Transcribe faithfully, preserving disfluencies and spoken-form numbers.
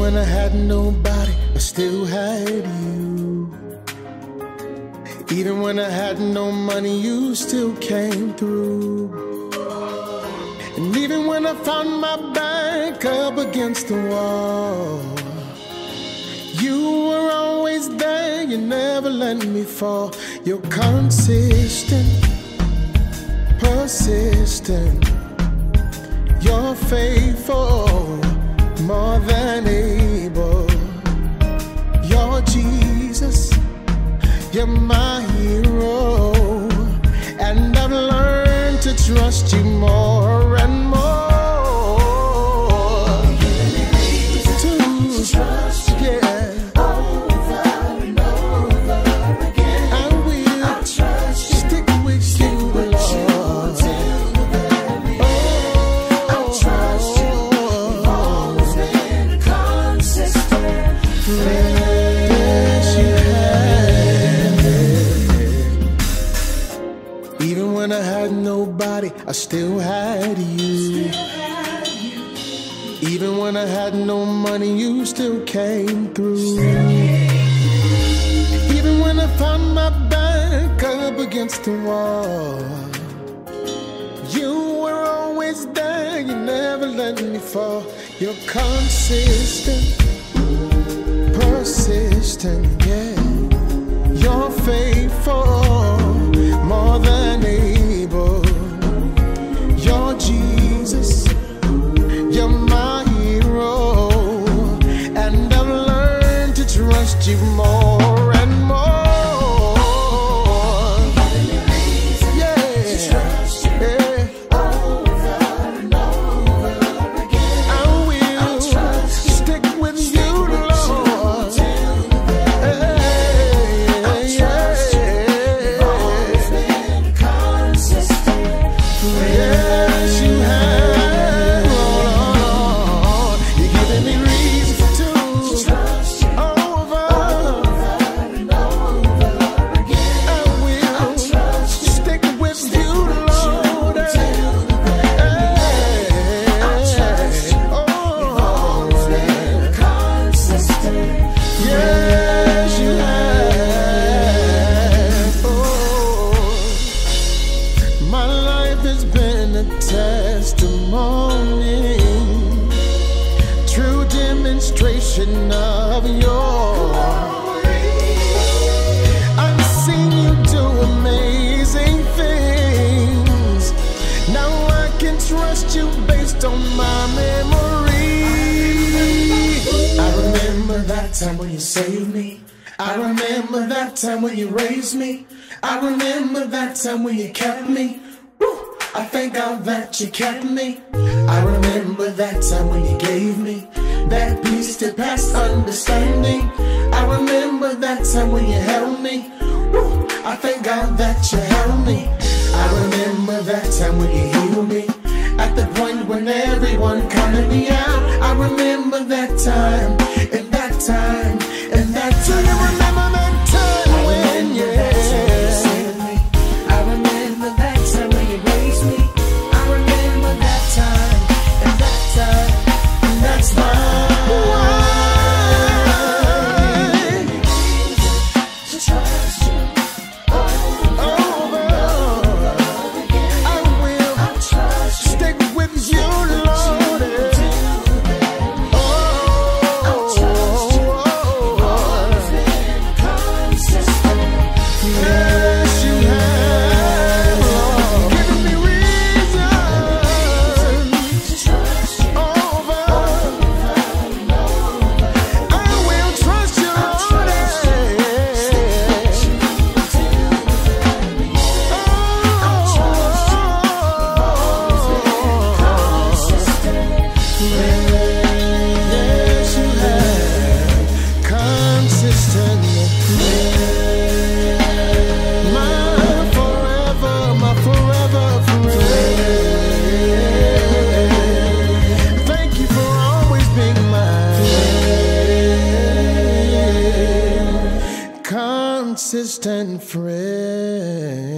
when I had nobody, I still had you. Even when I had no money, you still came through. And even when I found my back up against the wall, you were always there, you never let me fall. You're consistent, persistent, you're faithful, more than able. You're Jesus, you're my hero, and I've learned to trust you more and more. To trust you, yeah, over and over again. I will I trust you, stick with stick you, with Lord. You till the very end. Oh, I trust you, you've always been consistent. Yes, you have. Even when I had nobody, I still had you. Even when I had no money, you still came through. Even when I found my back up against the wall, you were always there, you never let me fall. You're consistent, persistent, yeah. You're faithful, more than able. You're Jesus, you're my hero, and I've learned to trust you more and more. Yeah, yeah. Over and over again. I will stick with you, Lord. Hey, yeah. Always been consistent. Yes, you have. Testimony, true demonstration of your glory. I've seen you do amazing things. Now I can trust you based on my memory. I remember that time when you saved me. I remember that time when you raised me. I remember that time when you kept me. I thank God that you kept me. I remember that time when you gave me that peace that passed understanding. I remember that time when you held me. Woo. I thank God that you held me. I remember that time when you healed me at the point when everyone counted me out. I remember that time, and that time, and that time. You remember that time when you saved me. I remember that time when you raised me. I remember that time, and that time, and that's why. To trust you over, I will. I trust you. Stick with you, Lord. Oh, I trust you. Always been consistent. Yes, you have, Lord, given me reason to trust you over. I will trust you, Lord. Yes, you have, consistent. My forever, my forever, forever. Thank you for always being my consistent friend.